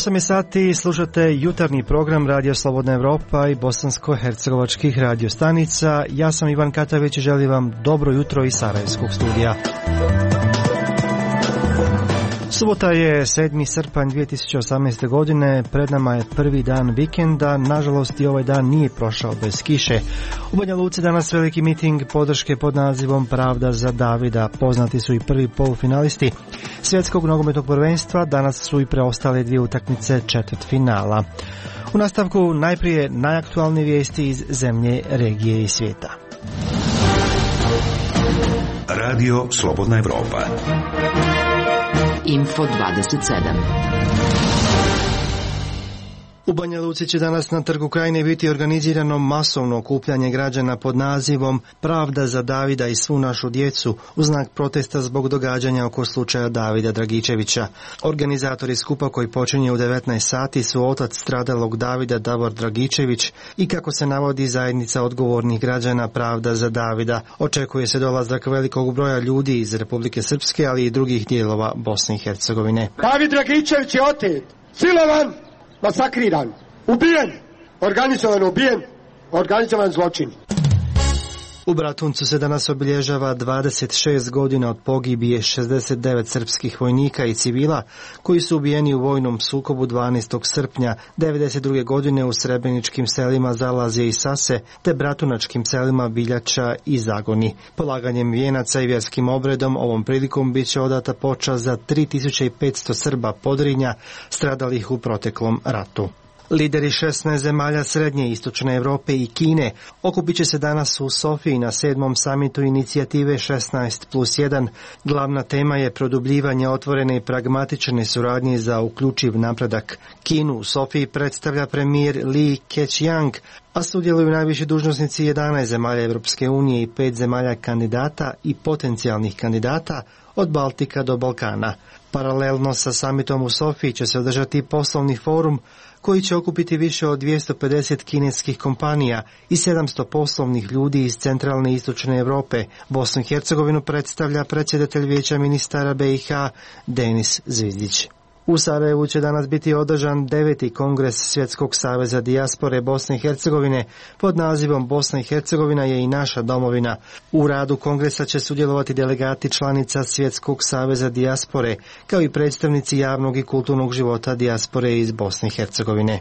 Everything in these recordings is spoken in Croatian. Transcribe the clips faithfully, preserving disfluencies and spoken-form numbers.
osam je sati, slušate jutarnji program Radio Slobodna Evropa i bosansko-hercegovačkih radio stanica. Ja sam Ivan Katavić i želim vam dobro jutro iz Sarajevskog studija. Subota je sedmi srpanj dvije tisuće osamnaeste. godine, pred nama je prvi dan vikenda, nažalost i ovaj dan nije prošao bez kiše. U Banja Luci danas veliki miting podrške pod nazivom Pravda za Davida. Poznati su i prvi polufinalisti svjetskog nogometnog prvenstva, danas su i preostale dvije utakmice četvrtfinala. U nastavku najprije najaktualnije vijesti iz zemlje, regije i svijeta. Radio Slobodna Evropa. Info dvadeset sedam. U Banja Luci će danas na Trgu Krajine biti organizirano masovno okupljanje građana pod nazivom Pravda za Davida i svu našu djecu u znak protesta zbog događanja oko slučaja Davida Dragičevića. Organizatori skupa koji počinje u devetnaest sati su otac stradalog Davida Davor Dragičević i kako se navodi zajednica odgovornih građana Pravda za Davida. Očekuje se dolazak velikog broja ljudi iz Republike Srpske, ali i drugih dijelova Bosne i Hercegovine. David Dragičević je otet, silovan, masakriran, ubijen, organizovan ubijen, organizovan zločin. U Bratuncu se danas obilježava dvadeset šest godina od pogibije šezdeset devet srpskih vojnika i civila koji su ubijeni u vojnom sukobu dvanaestog srpnja devedeset druge. godine u srebreničkim selima Zalazje i Sase te bratunačkim selima Biljača i Zagoni. Polaganjem vijenaca i vjerskim obredom ovom prilikom bit će odata počast za tri tisuće petsto Srba Podrinja stradalih u proteklom ratu. Lideri šesnaest zemalja Srednje i Istočne Europe i Kine okupit će se danas u Sofiji na sedmom samitu inicijative šesnaest plus jedan. Glavna tema je produbljivanje otvorene i pragmatične suradnje za uključiv napredak. Kinu u Sofiji predstavlja premijer Li Keqiang, a sudjeluju najviši dužnosnici jedanaest zemalja Europske unije i pet zemalja kandidata i potencijalnih kandidata od Baltika do Balkana. Paralelno sa samitom u Sofiji će se održati poslovni forum koji će okupiti više od dvjesto pedeset kineskih kompanija i sedamsto poslovnih ljudi iz centralne i istočne Europe. Bosnu i Hercegovinu predstavlja predsjedatelj Vijeća ministara B i H Denis Zvizdić. U Sarajevu će danas biti održan deveti kongres Svjetskog saveza dijaspore Bosne i Hercegovine pod nazivom Bosna i Hercegovina je i naša domovina. U radu kongresa će sudjelovati delegati članica Svjetskog saveza dijaspore, kao i predstavnici javnog i kulturnog života dijaspore iz Bosne i Hercegovine.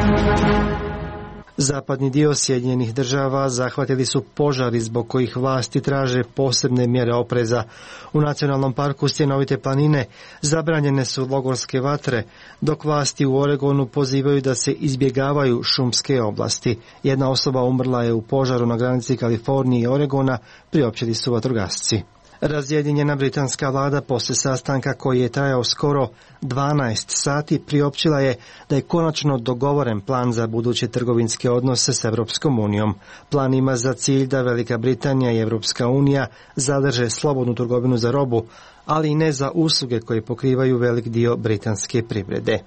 Zapadni dio Sjedinjenih država zahvatili su požari zbog kojih vlasti traže posebne mjere opreza. U nacionalnom parku Stjenovite planine zabranjene su logorske vatre, dok vlasti u Oregonu pozivaju da se izbjegavaju šumske oblasti. Jedna osoba umrla je u požaru na granici Kalifornije i Oregona, priopćili su vatrogasci. Razjedinjena britanska vlada poslije sastanka koji je trajao skoro dvanaest sati priopćila je da je konačno dogovoren plan za buduće trgovinske odnose s Europskom unijom. Plan ima za cilj da Velika Britanija i Europska unija zadrže slobodnu trgovinu za robu, ali i ne za usluge koje pokrivaju velik dio britanske privrede.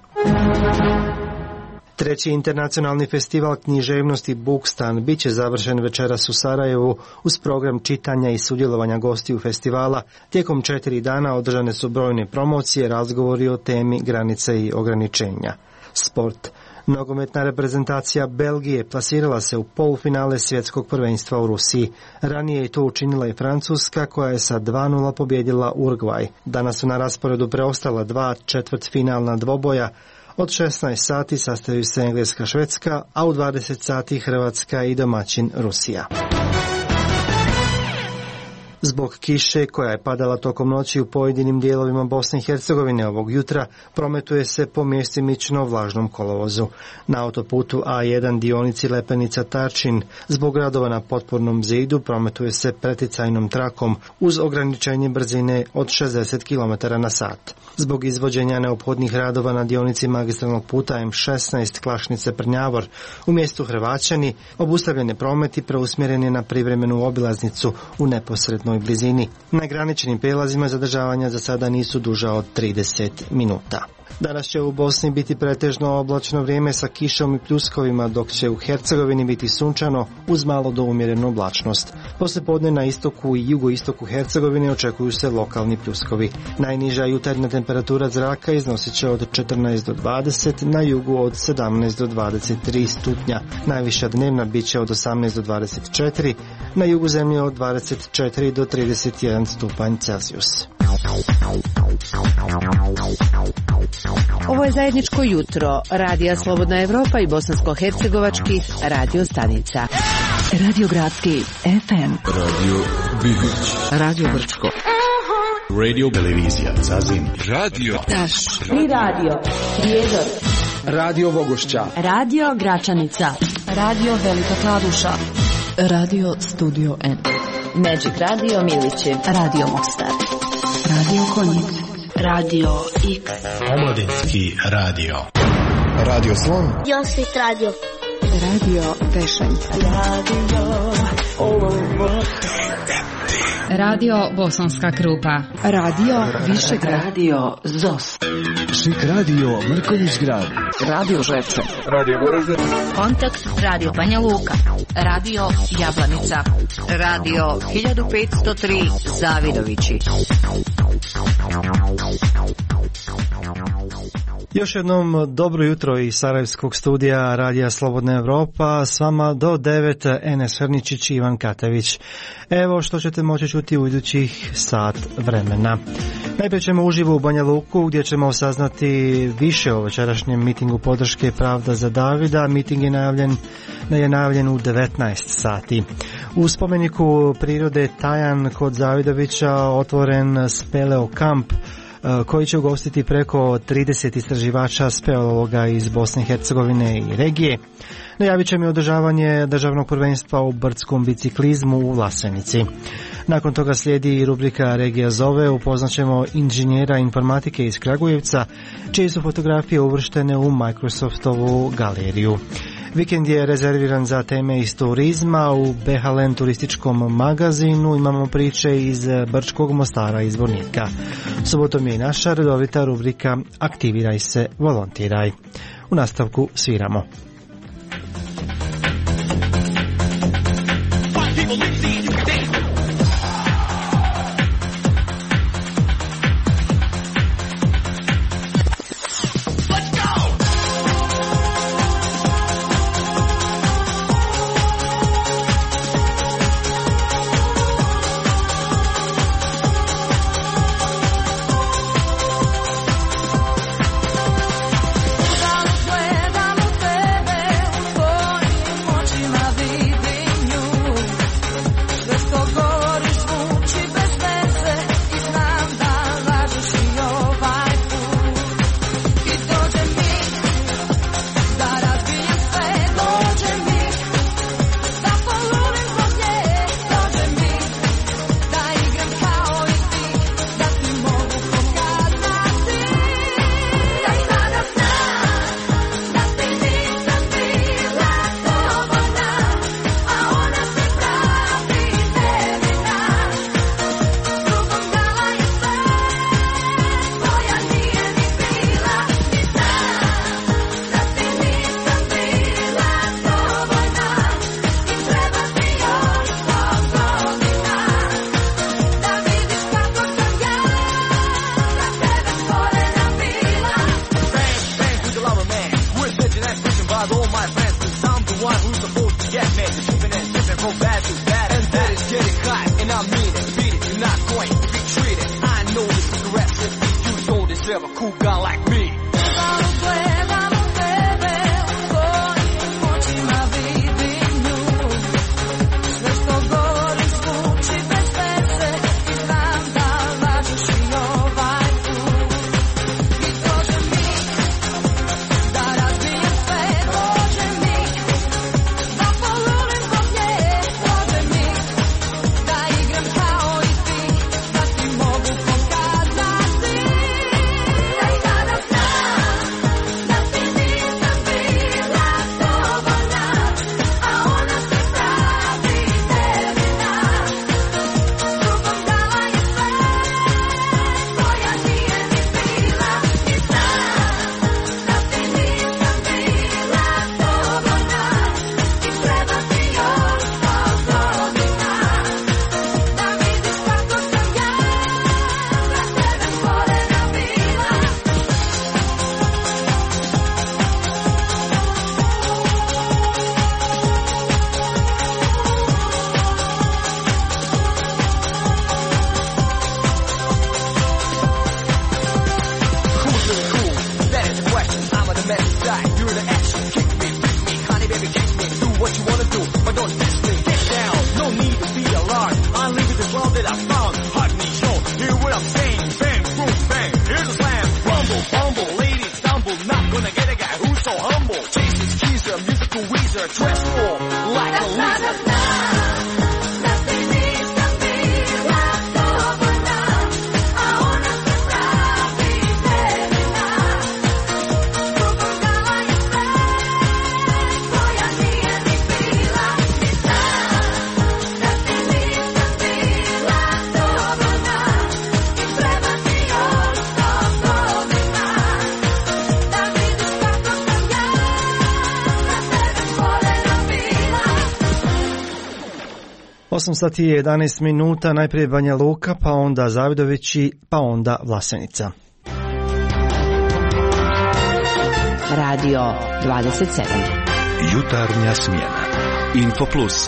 Treći internacionalni festival književnosti Bukstan bit će završen večeras u Sarajevu uz program čitanja i sudjelovanja gostiju festivala. Tijekom četiri dana održane su brojne promocije, razgovori o temi granice i ograničenja. Sport. Nogometna reprezentacija Belgije plasirala se u polufinale svjetskog prvenstva u Rusiji. Ranije je to učinila i Francuska koja je sa dva nula pobijedila Urugvaj. Danas su na rasporedu preostala dva četvrtfinalna dvoboja. Od šesnaest sati sastaju se Engleska Švedska, a u dvadeset sati Hrvatska i domaćin Rusija. Zbog kiše koja je padala tokom noći u pojedinim dijelovima Bosne i Hercegovine ovog jutra, prometuje se po mjestimično vlažnom kolovozu. Na autoputu A jedan dionici Lepenica-Tarčin zbog radova na potpornom zidu prometuje se preticajnom trakom uz ograničenje brzine od šezdeset kilometara na sat. Zbog izvođenja neophodnih radova na dionici magistralnog puta M šesnaest Klašnice-Prnjavor u mjestu Hrvaćani obustavljen je promet i preusmjeren je na privremenu obilaznicu u neposrednoj blizini. Na graničnim prijelazima zadržavanja za sada nisu duža od trideset minuta. Danas će u Bosni biti pretežno oblačno vrijeme sa kišom i pljuskovima, dok će u Hercegovini biti sunčano uz malo do umjerenu oblačnost. Poslijepodne na istoku i jugoistoku Hercegovine očekuju se lokalni pljuskovi. Najniža jutarnja temperatura temperatura zraka iznosit će od četrnaest do dvadeset, na jugu od sedamnaest do dvadeset tri stupnja. Najviša dnevna bit će od osamnaest do dvadeset četiri, na jugu zemlje od dvadeset četiri do trideset jedan stupanj Celzijus. Ovo je zajedničko jutro Radija Slobodna Evropa i bosansko-hercegovačkih radio stanica. Radio Gradski F M, Radio Bibić, Radio Brčko, Radio Televizija Zazim, Radio Taš i Radio Prijedor, Radio Vogošća, Radio Gračanica, Radio Velika Kladuša, Radio Studio N, Magic Radio Milići, Radio Mostar, Radio Konjic, Radio X, Omladinski radio, Radio Slon, Josip Radio, Radio Tešanj, Radio Radio Bosanska Krupa, Radio Višegrad, Radio Zos, Šik radio Mrkonjić Grad, Radio Žepče, Radio Goražde, Kontakt Radio Banja Luka, Radio Jablanica, Radio hiljadu petsto tri Zavidovići. Još jednom dobro jutro iz Sarajevskog studija Radija Slobodna Evropa, s vama do devet, Enes Hrničić i Ivan Katević. Evo što ćete moći čuti u idućih sat vremena. Najprije ćemo uživo u Banja Luku gdje ćemo saznati više o večerašnjem mitingu podrške Pravda za Davida. Miting je najavljen, je najavljen u devetnaest sati. U spomeniku prirode Tajan kod Zavidovića otvoren speleo kamp koji će ugostiti preko trideset istraživača speleologa iz Bosne i Hercegovine i regije. Najavit će mi održavanje državnog prvenstva u brdskom biciklizmu u Vlasenici. Nakon toga slijedi i rubrika Regija zove, upoznaćemo inženjera informatike iz Kragujevca, čije su fotografije uvrštene u Microsoftovu galeriju. Vikend je rezerviran za teme iz turizma. U Behalem turističkom magazinu imamo priče iz Brčkog, Mostara i Zvornika. Subotom je i naša redovita rubrika Aktiviraj se, volontiraj. U nastavku sviramo. monster transform like a lizard. osam sati i jedanaest minuta, najprije Banja Luka, pa onda Zavidovići, pa onda Vlasenica. Radio dvadeset sedam. Jutarnja smjena. Info Plus.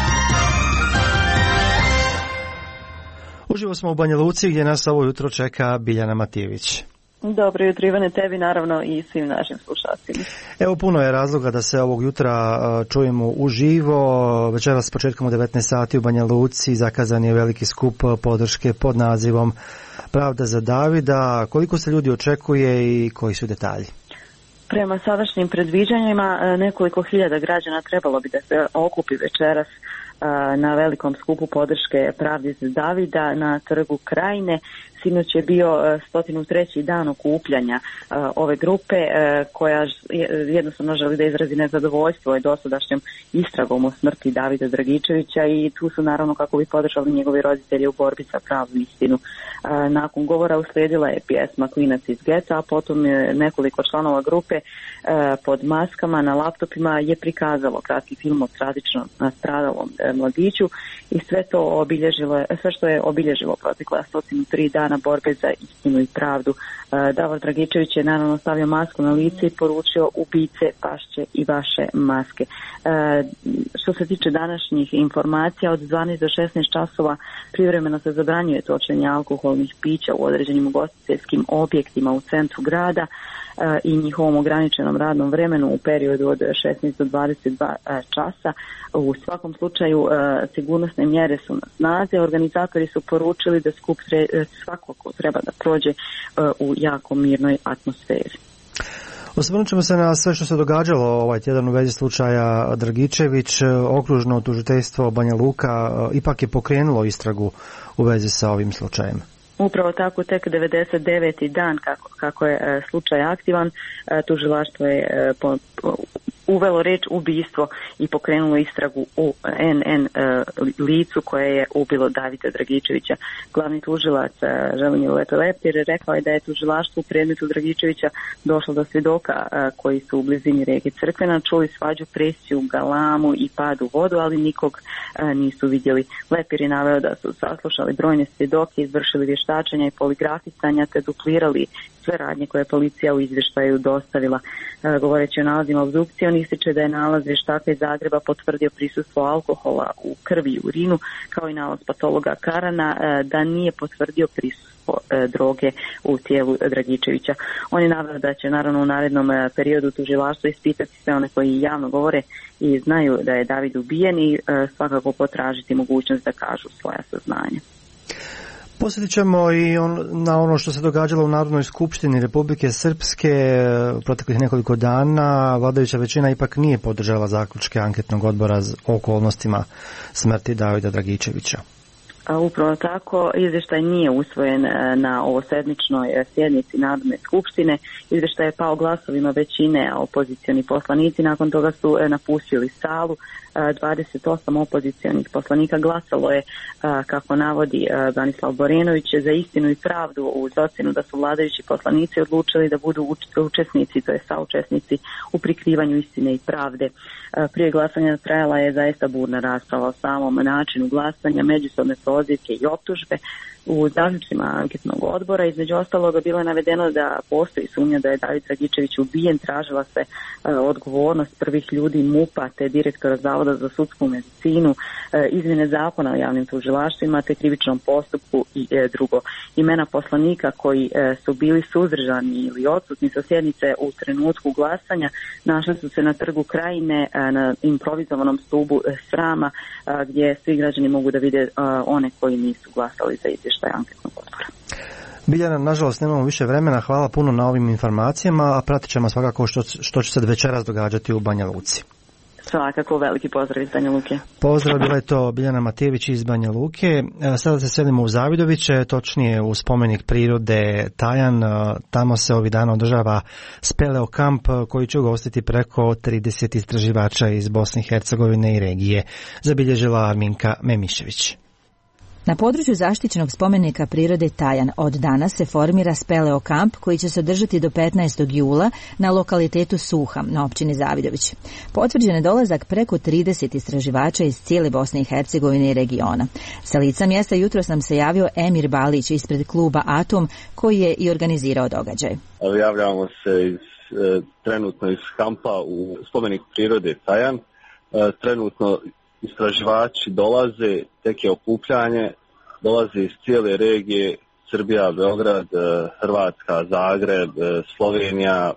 Uživo smo u Banja Luci gdje nas ovo jutro čeka Biljana Matijević. Dobro jutro Ivane, tebi naravno i svim našim slušateljima. Evo, puno je razloga da se ovog jutra čujemo uživo. Večeras s početkom u devetnaest sati u Banja Luci zakazan je veliki skup podrške pod nazivom Pravda za Davida. Koliko se ljudi očekuje i koji su detalji? Prema sadašnjim predviđanjima nekoliko hiljada građana trebalo bi da se okupi večeras na velikom skupu podrške Pravdi za Davida na trgu Krajine. Sinoć je bio sto treći dan okupljanja uh, ove grupe uh, koja jednostavno želi da izrazi nezadovoljstvo dosadašnjom istragom o smrti Davida Dragičevića i tu su naravno kako bi podržali njegovi roditelji u borbi za pravu istinu. Uh, nakon govora uslijedila je pjesma Klinac iz geta, a potom je nekoliko članova grupe uh, pod maskama na laptopima je prikazalo kratki film o tragično nastradalom uh, mladiću i sve to obilježilo, sve što je obilježilo protekla sto tri dana borbe za istinu i pravdu. Davor Dragičević je naravno stavio masku na lice i poručio ubice pašće i vaše maske. Što se tiče današnjih informacija, od dvanaest do šesnaest časova privremeno se zabranjuje točenje alkoholnih pića u određenim ugostiteljskim objektima u centru grada i njihovom ograničenom radnom vremenu u periodu od šesnaest do dvadeset dva časa. U svakom slučaju sigurnosne mjere su na snazi. Organizatori su poručili da skup svakako treba da prođe u jako mirnoj atmosferi. Osvrnut ćemo se na sve što se događalo ovaj tjedan u vezi slučaja Dragičević. Okružno tužiteljstvo Banja Luka ipak je pokrenulo istragu u vezi sa ovim slučajem. Upravo tako, tek devedeset deveti dan kako, kako je e, slučaj aktivan, e, tužilaštvo je e, po, po, uvelo reč ubistvo i pokrenulo istragu u en en e, licu koje je ubilo Davida Dragičevića. Glavni tužilac e, Želimir Lepir rekao je da je tužilaštvo u predmetu Dragičevića došlo do svjedoka e, koji su u blizini rijeke Crkvena, čuli svađu, presiju, galamu i pad u vodu, ali nikog e, nisu vidjeli. Lepir je naveo da su saslušali brojne svjedoke, izvršili vještačenja i poligrafisanja te duplirali sve radnje koje je policija u izvještaju dostavila. E, govoreći o nalazima obdukcije, on ističe da je nalaz vještaka iz Zagreba potvrdio prisustvo alkohola u krvi i urinu, kao i nalaz patologa Karana e, da nije potvrdio prisustvo e, droge u tijelu Dragičevića. On je naveo da će naravno u narednom e, periodu tužilaštvo ispitati sve one koji javno govore i znaju da je David ubijen i e, svakako potražiti mogućnost da kažu svoja saznanja. Posjetit ćemo i on, na ono što se događalo u Narodnoj skupštini Republike Srpske proteklih nekoliko dana. Vladajuća većina ipak nije podržala zaključke anketnog odbora o okolnostima smrti Davida Dragičevića. Upravo tako, izvještaj nije usvojen na ovosedmičnoj sjednici Narodne skupštine. Izvještaj je pao glasovima većine, a opozicioni poslanici nakon toga su napustili salu. dvadeset osam opozicijonih poslanika glasalo je, kako navodi Branislav Borenović, za istinu i pravdu uz ocjenu da su vladajući poslanici odlučili da budu učesnici, to je saučesnici u prikrivanju istine i pravde. Prije glasanja trajala je zaista burna rasprava o samom načinu glasanja, međusobne prozivke i optužbe. U zaključcima anketnog odbora između ostaloga bilo je navedeno da postoji sumnja da je David Dragičević ubijen, tražila se e, odgovornost prvih ljudi MUP-a te direktora Zavoda za sudsku medicinu, e, izmjene zakona o javnim tužilaštvima te krivičnom postupku i e, drugo. Imena poslanika koji e, su bili suzdržani ili odsutni sa sjednice u trenutku glasanja našli su se na trgu Krajine e, na improvizovanom stubu e, srama e, gdje svi građani mogu da vide e, one koji nisu glasali za izvještaj anketnog odbora. Biljana, nažalost nemamo više vremena, hvala puno na ovim informacijama, a pratit ćemo svakako što, što će se večeras događati u Banja Luci. svakako veliki pozdrav iz Banja Luke. Pozdrav, bila je to Biljana Matejević iz Banja Luke. Sada se selimo u Zavidoviće, točnije u spomenik prirode Tajan. Tamo se ovih dana održava Speleo kamp koji će ugostiti preko trideset istraživača iz Bosne i Hercegovine i regije, zabilježila Arminka Memišević. Na području zaštićenog spomenika prirode Tajan od danas se formira Speleo kamp koji će se održati do petnaestog jula na lokalitetu Suham na općini Zavidović. Potvrđen je dolazak preko trideset istraživača iz cijele Bosne i Hercegovine i regiona. Sa lica mjesta jutros nam se javio Emir Balić ispred kluba Atom koji je i organizirao događaj. Javljamo se iz, e, trenutno iz kampa u spomenik prirode Tajan. E, trenutno istraživači dolaze, tek je okupljanje, dolaze iz cijele regije, Srbija, Beograd, Hrvatska, Zagreb, Slovenija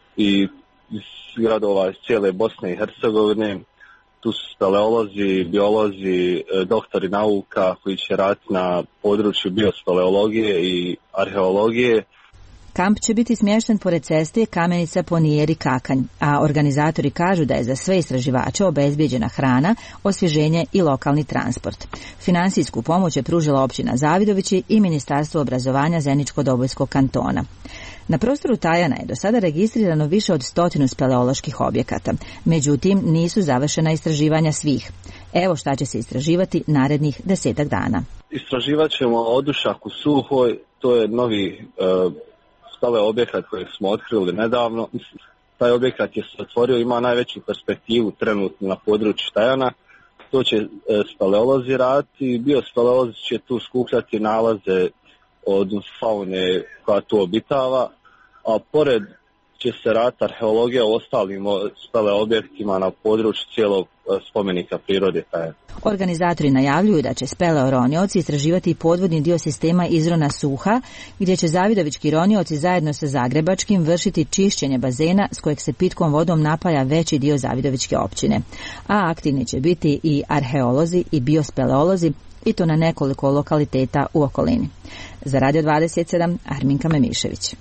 i iz gradova iz cijele Bosne i Hercegovine. Tu su speleolozi, biolozi, doktori nauka koji će raditi na području biospeleologije i arheologije. Kamp će biti smješten pored ceste Kamenica Ponijeri Kakanj, a organizatori kažu da je za sve istraživače obezbijeđena hrana, osvježenje i lokalni transport. Finansijsku pomoć je pružila općina Zavidovići i Ministarstvo obrazovanja Zeničko-Dobojskog kantona. Na prostoru Tajana je do sada registrirano više od stotinu speleoloških objekata, međutim nisu završena istraživanja svih. Evo šta će se istraživati narednih desetak dana. Istraživat ćemo odušak u Suhoj, to je novi uh... Ovaj objekat koji smo otkrili nedavno. Taj objekat je se otvorio, ima najveću perspektivu trenutno na području Tajana. To će e, speleolozi raditi. Biospeleolozi će tu skupljati nalaze od faune koja tu obitava, a pored će se raditi arheologija u ostalim spele objektima na području cijelog spomenika prirode Tajan. Organizatori najavljuju da će speleoronioci istraživati podvodni dio sistema izrona Suha, gdje će zavidovički ronioci zajedno sa zagrebačkim vršiti čišćenje bazena s kojeg se pitkom vodom napaja veći dio zavidovičke općine. A aktivni će biti i arheolozi i biospeleolozi, i to na nekoliko lokaliteta u okolini. Za Radio dvadeset sedam, Arminka Memišević.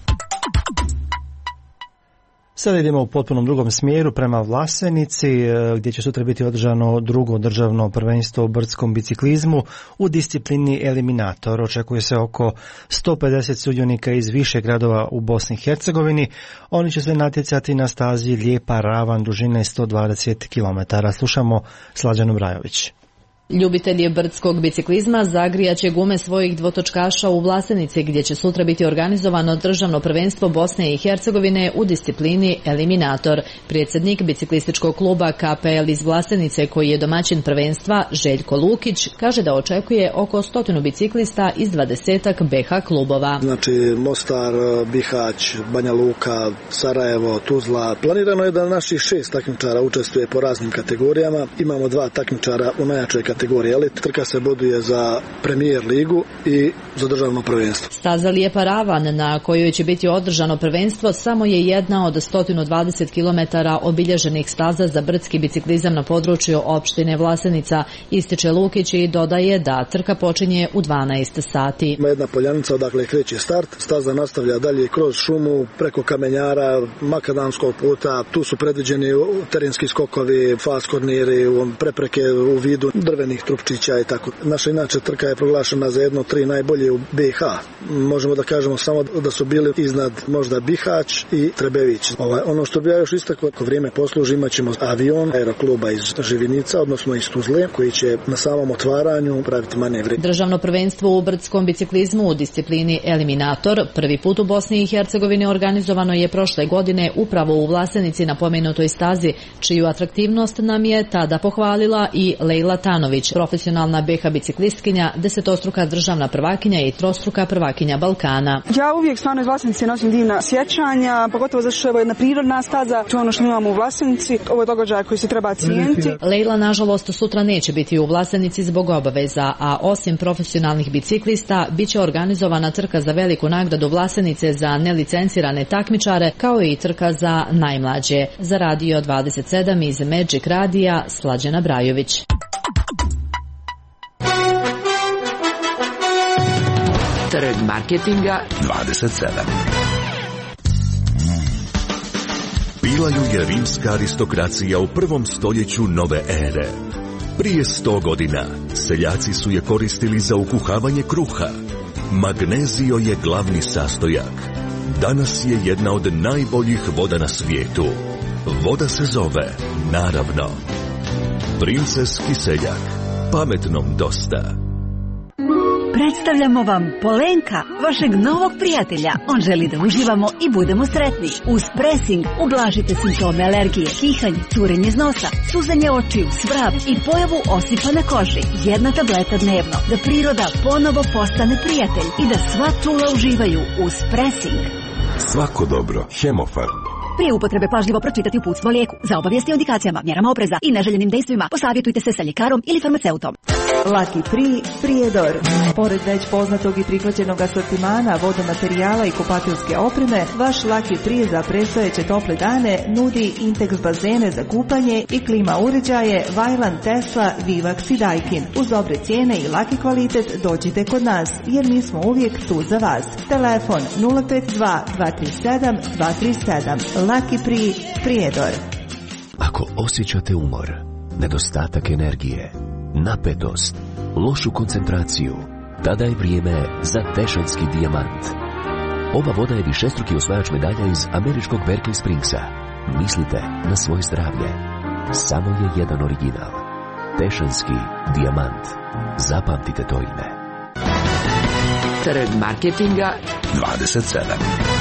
Sada idemo u potpunom drugom smjeru prema Vlasenici, gdje će sutra biti održano drugo državno prvenstvo u brdskom biciklizmu u disciplini eliminator. Očekuje se oko sto pedeset sudionika iz više gradova u Bosni i Hercegovini. Oni će se natjecati na stazi Lijepa ravan dužine sto dvadeset kilometara. Slušamo Slađanu Brajović. Ljubitelji brdskog biciklizma zagrijat će gume svojih dvotočkaša u Vlasenici, gdje će sutra biti organizovano državno prvenstvo Bosne i Hercegovine u disciplini eliminator. Predsjednik biciklističkog kluba K P L iz Vlasenice, koji je domaćin prvenstva, Željko Lukić, kaže da očekuje oko stotinu biciklista iz dvadesetak B H klubova. Znači Mostar, Bihać, Banja Luka, Sarajevo, Tuzla. Planirano je da naših šest takmičara učestvuje po raznim kategorijama. Imamo dva takmičara u najjačoj kategoriji elit. Trka se boduje za Premier ligu i za državno prvenstvo. Staza Lijepa ravan, na kojoj će biti održano prvenstvo, samo je jedna od sto dvadeset kilometara obilježenih staza za brdski biciklizam na području opštine Vlasenica, ističe Lukić i dodaje da trka počinje u dvanaest sati. Ima jedna poljanica odakle kreće start, staza nastavlja dalje kroz šumu, preko kamenjara, makadamskog puta, tu su predviđeni terenski skokovi, fast korniri, prepreke u vidu drvenih trupčića i tako. Naša inače trka je proglašena za jedno tri najbolje u B H. Možemo da kažemo samo da su bili iznad možda Bihać i Trebević. Ovaj, ono što bi ja još istakao, ako vrijeme posluži, imat ćemo avion aerokluba iz Živinica, odnosno iz Tuzle, koji će na samom otvaranju praviti manevri. Državno prvenstvo u brdskom biciklizmu u disciplini eliminator prvi put u Bosni i Hercegovini organizovano je prošle godine upravo u Vlasenici na pomenutoj stazi, čiju atraktivnost nam je tada pohvalila i Lejla Tanović, profesionalna B H biciklistkinja, desetostruka državna prvakinja i trostruka prvakinja Balkana. Ja uvijek stvarno iz Vlasenice nosim divna sjećanja, pogotovo zato što je ovo jedna prirodna staza, to je ono što imamo u Vlasenici, ovo je događaj koji se treba cijeniti. Lejla nažalost sutra neće biti u Vlasenici zbog obaveza, a osim profesionalnih biciklista bit će organizovana trka za veliku nagradu Vlasenice za nelicencirane takmičare, kao i trka za najmlađe. Za Radio dvadeset sedam iz Magic Radija, Slađana Brajović. Trg marketinga dvadeset sedam. Bila ju je rimska aristokracija u prvom stoljeću nove ere. Prije sto godina seljaci su je koristili za ukuhavanje kruha. Magnezio je glavni sastojak. Danas je jedna od najboljih voda na svijetu. Voda se zove, naravno, Princeski seljak. Pametnom dosta. Predstavljamo vam Polenka, vašeg novog prijatelja. On želi da uživamo i budemo sretni. Uz Pressing ublažite simptome alergije, kihanje, curenje iz nosa, suzanje očiju, svrab i pojavu osipa na koži. Jedna tableta dnevno, da priroda ponovo postane prijatelj i da sva čula uživaju. Uz Pressing. Svako dobro. Hemofarm. Prije upotrebe pažljivo pročitati uputstvo o lijeku. Za obavijesti o indikacijama, mjerama opreza i neželjenim dejstvima posavjetujte se sa ljekarom ili farmaceutom. Lucky Pri Prijedor. Pored već poznatog i prihvaćenog asortimana vodomaterijala i kupateljske opreme, vaš Lucky Pri za predstojeće tople dane nudi Intex bazene za kupanje i klima uređaje Vajlan, Tesla, Vivax i Daikin. Uz dobre cijene i laki kvalitet dođite kod nas, jer mi smo uvijek tu za vas. Telefon nula pet dva dva tri sedam dva tri sedam. Lucky Pri Prijedor. Ako osjećate umor, nedostatak energije, napetost, lošu koncentraciju, tada je vrijeme za Tešanski dijamant. Ova voda je višestruki osvajač medalja iz američkog Berkeley Springsa. Mislite na svoje zdravlje. Samo je jedan original. Tešanski dijamant. Zapamtite to ime. Trg marketinga dvadeset sedam.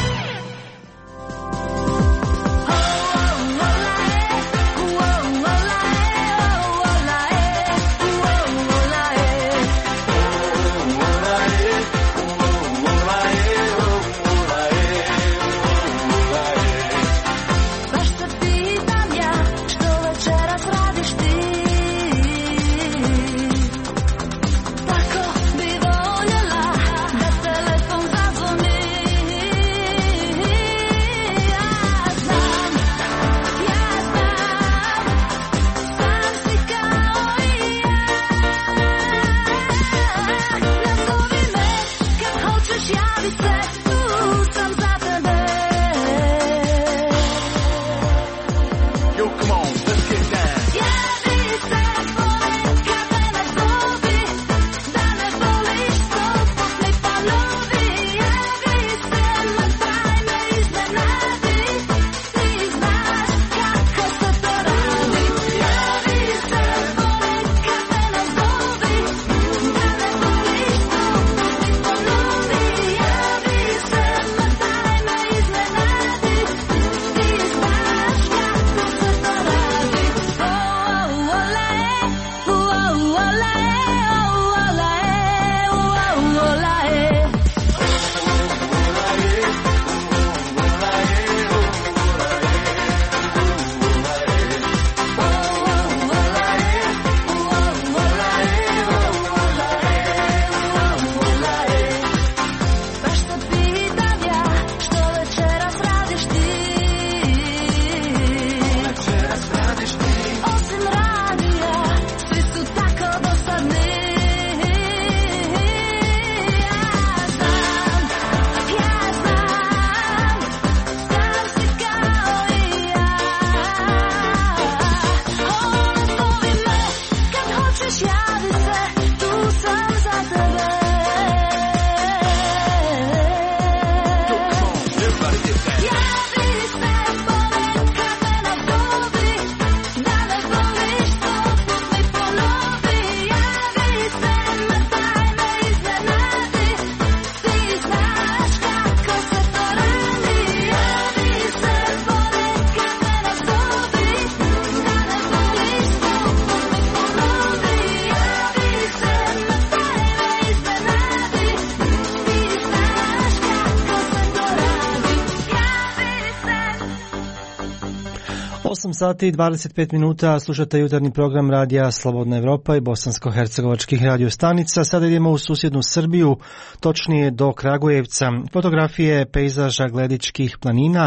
osam sati i dvadeset pet minuta, slušate jutarnji program radija Slobodna Evropa i bosansko-hercegovačkih radiostanica. Sada idemo u susjednu Srbiju, točnije do Kragujevca. Fotografije pejzaža Gledičkih planina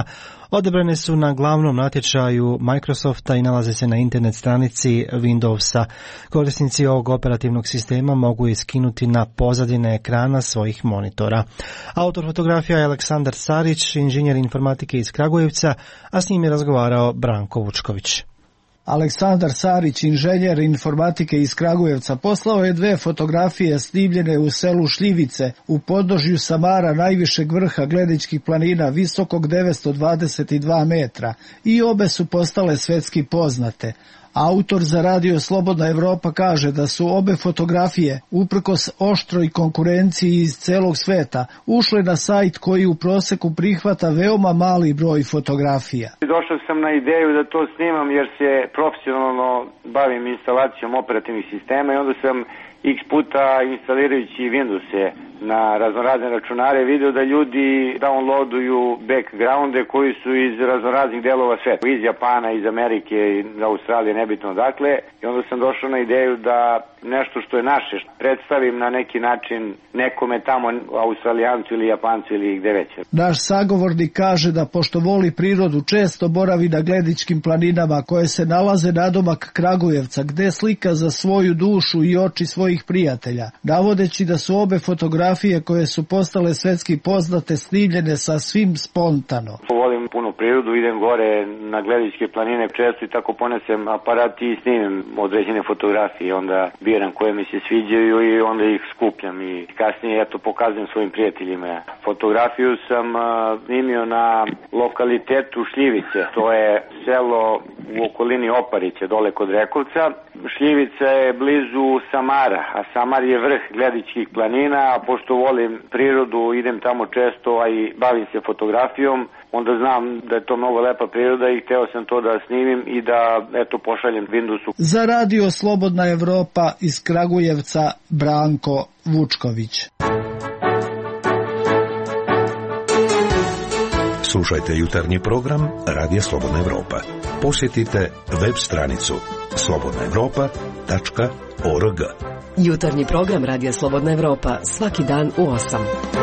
Odabrane su na glavnom natječaju Microsofta i nalaze se na internet stranici Windowsa. Korisnici ovog operativnog sistema mogu iskinuti na pozadine ekrana svojih monitora. Autor fotografija je Aleksandar Sarić, inženjer informatike iz Kragujevca, a s njim je razgovarao Branko Vučković. Aleksandar Sarić, inženjer informatike iz Kragujevca, poslao je dve fotografije snimljene u selu Šljivice u podnožju Samara, najvišeg vrha Gledičkih planina, visokog devetsto dvadeset dva metra, i obe su postale svetski poznate. Autor za radio Slobodna Evropa kaže da su obe fotografije, uprkos oštroj konkurenciji iz celog sveta, ušle na sajt koji u proseku prihvata veoma mali broj fotografija. Došao sam na ideju da to snimam jer se profesionalno bavim instalacijom operativnih sistema i onda sam x puta instalirajući Windowse na raznorazne računare video da ljudi downloaduju backgrounde koji su iz raznoraznih delova sveta, iz Japana, iz Amerike, iz Australije, nebitno dakle, i onda sam došao na ideju da nešto što je naše predstavim na neki način nekome tamo, Australijancu ili Japancu ili gde već. Naš sagovornik kaže da pošto voli prirodu često boravi na Gledičkim planinama koje se nalaze nadomak Kragujevca, gde slika za svoju dušu i oči svojih prijatelja, navodeći da su obe fotografije koje su postale svetski poznate snimljene sasvim spontano. Volim puno prirodu, idem gore na Gledičke planine često i tako ponesem aparat i snimim određene fotografije, onda biram koje mi se sviđaju i onda ih skupljam i kasnije eto pokazujem svojim prijateljima. Fotografiju sam uh, snimio na lokalitetu Šljivice, to je selo u okolini Oparića, dole kod Rekovca. Šljivica je blizu Samara, a Samar je vrh Gledičkih planina, a pošto volim prirodu, idem tamo često, a i bavim se fotografijom, onda znam da je to mnogo lepa priroda i hteo sam to da snimim i da eto pošaljem Windowsu. Za radio Slobodna Evropa iz Kragujevca, Branko Vučković. Slušajte jutarnji program Radija Slobodna Evropa. Posjetite web stranicu slobodna evropa tačka org. Jutarnji program Radija Slobodna Evropa svaki dan u osam.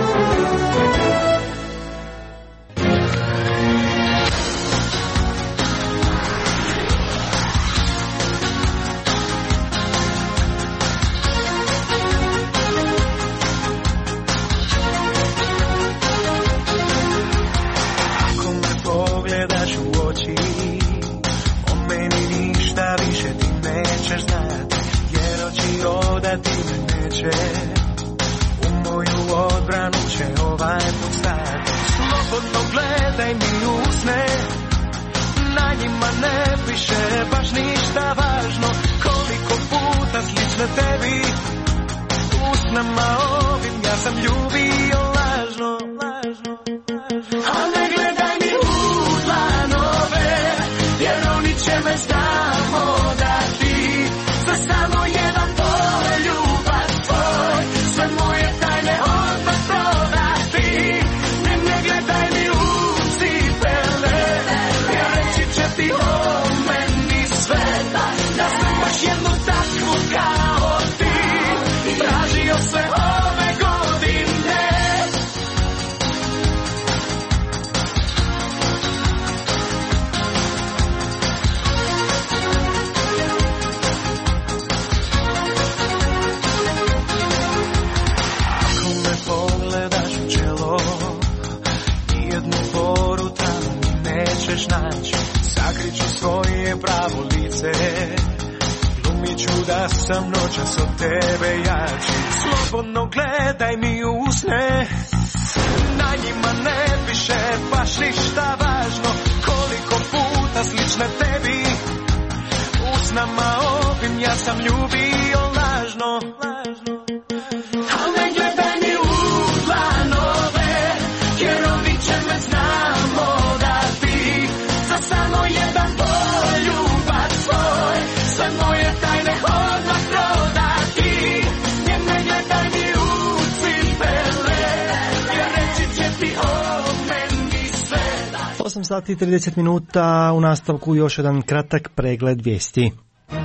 osam sati i trideset minuta, u nastavku još jedan kratak pregled vijesti.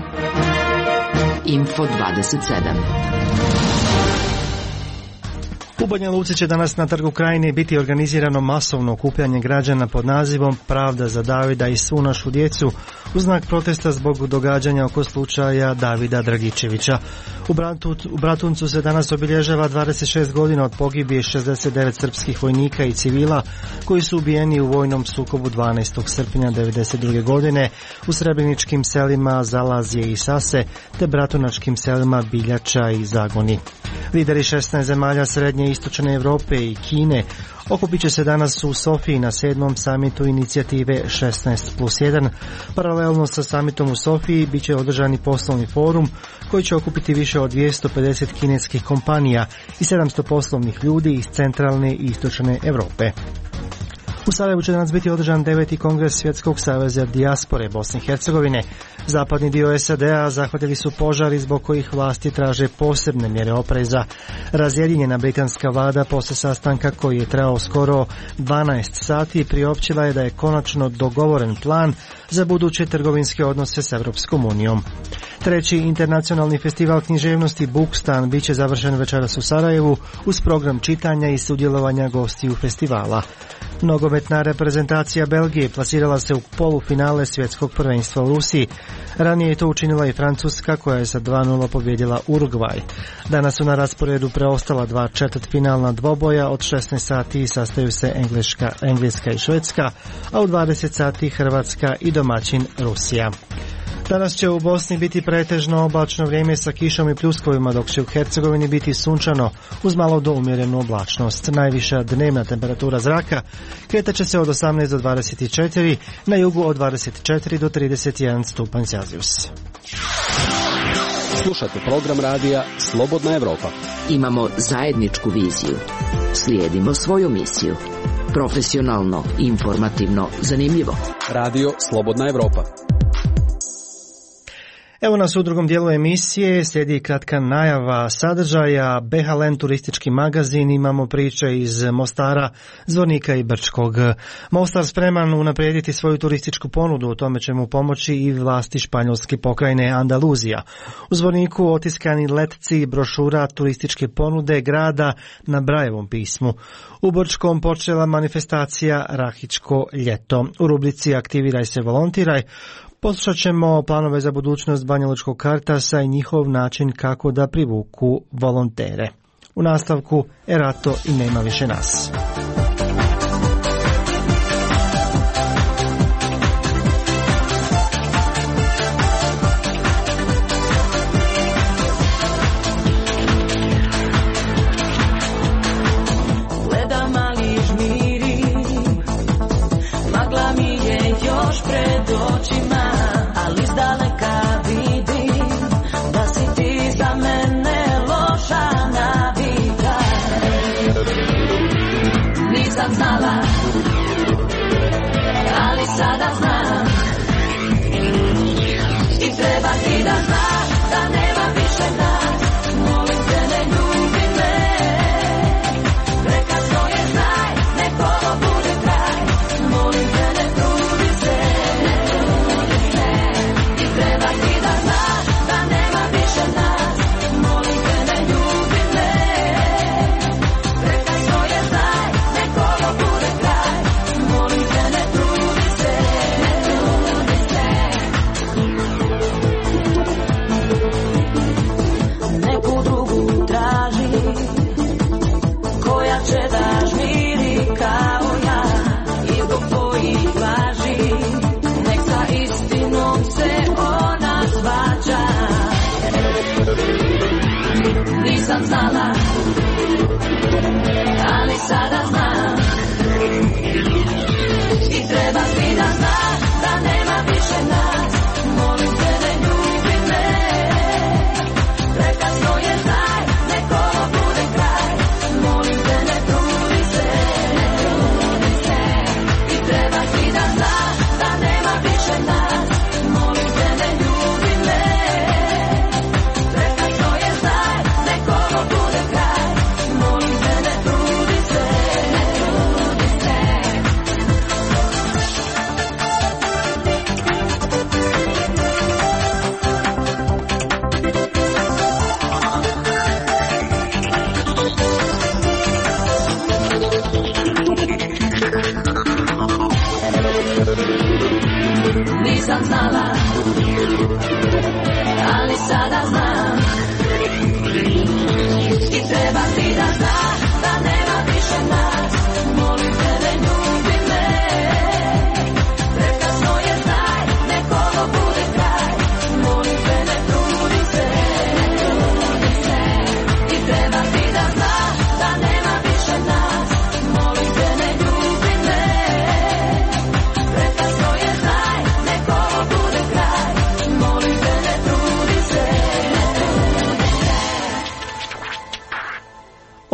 Info dvadeset sedam. U Banja Luci će danas na Trgu Krajine biti organizirano masovno okupljanje građana pod nazivom Pravda za Davida i svu našu djecu u znak protesta zbog događanja oko slučaja Davida Dragičevića. U, Bratu, u Bratuncu se danas obilježava dvadeset šest godina od pogibije šezdeset devet srpskih vojnika i civila koji su ubijeni u vojnom sukobu dvanaestog srpnja devedeset druge godine u srebreničkim selima Zalazje i Sase te bratunačkim selima Biljača i Zagoni. Lideri šesnaest zemalja srednje i istočne Europe i Kine okupit će se danas u Sofiji na sedmom samitu inicijative šesnaest plus jedan. Paralelno sa samitom u Sofiji bit će održani poslovni forum koji će okupiti više od dvjesto pedeset kineskih kompanija i sedamsto poslovnih ljudi iz centralne i istočne Europe. U Sarajevu će danas biti održan deveti kongres Svjetskog saveza dijaspore Bosne i Hercegovine. Zapadni dio S A D-a zahvatili su požari zbog kojih vlasti traže posebne mjere opreza. Razjedinjena britanska vlada poslije sastanka koji je trajao skoro dvanaest sati priopćila je da je konačno dogovoren plan za buduće trgovinske odnose s Europskom unijom. Treći internacionalni festival književnosti Bukstan bit će završen večeras u Sarajevu uz program čitanja i sudjelovanja gostiju festivala. Nogometna reprezentacija Belgije plasirala se u polufinale svjetskog prvenstva u Rusiji. Ranije je to učinila i Francuska koja je sa dva nula pobjedila Urugvaj. Danas su na rasporedu preostala dva četvrtfinalna dvoboja, od šesnaest sati sastaju se Engleska, Engleska i Švedska, a u dvadeset sati Hrvatska i domaćin Rusija. Danas će u Bosni biti pretežno oblačno vrijeme sa kišom i pljuskovima, dok će u Hercegovini biti sunčano uz malo do umjerenu oblačnost. Najviša dnevna temperatura zraka kretat će se od osamnaest do dvadeset četiri, na jugu od dvadeset četiri do trideset jedan stupanj Celzijus. Slušate program radija Slobodna Evropa. Imamo zajedničku viziju. Slijedimo svoju misiju. Profesionalno, informativno, zanimljivo. Radio Slobodna Evropa. Evo nas u drugom dijelu emisije, slijedi kratka najava sadržaja. Behalen turistički magazin, imamo priče iz Mostara, Zvornika i Brčkog. Mostar spreman unaprijediti svoju turističku ponudu, o tome će mu pomoći i vlasti španjolske pokrajine Andaluzija. U Zvorniku otiskani letci brošura turističke ponude grada na Brajevom pismu. U Brčkom počela manifestacija Rahičko ljeto. U rubrici Aktiviraj se, volontiraj poslušat ćemo planove za budućnost Banjalučkog Karitasa i njihov način kako da privuku volontere. U nastavku Erato i nema više nas. Znala, ali sada znam i treba ti da znaš da nema više nas. Molim te, ne ljubi me, prekasno je, znaj, nek ovo bude kraj. Molim te, ne trudi se, i treba ti da znaš da nema više nas. Molim te, ne ljubi me, prekasno je, znaj, nek ovo bude kraj. Molim te, ne trudi se, ne trudi se. Neku drugu traži, koja će da žmiri kao ja, i zbog tvojih laži nek sa istinom se ona svađa. Nisam znala, ali sada znam, i treba ti da znaš da nema više nas. Molim te, ne ljubi me, prekasno je, znaj, nek ovo bude kraj. Molim te, ne trudi se, i treba ti da znaš da nema više nas. Molim te, ne ljubi me, prekasno je, znaj, nek ovo bude kraj.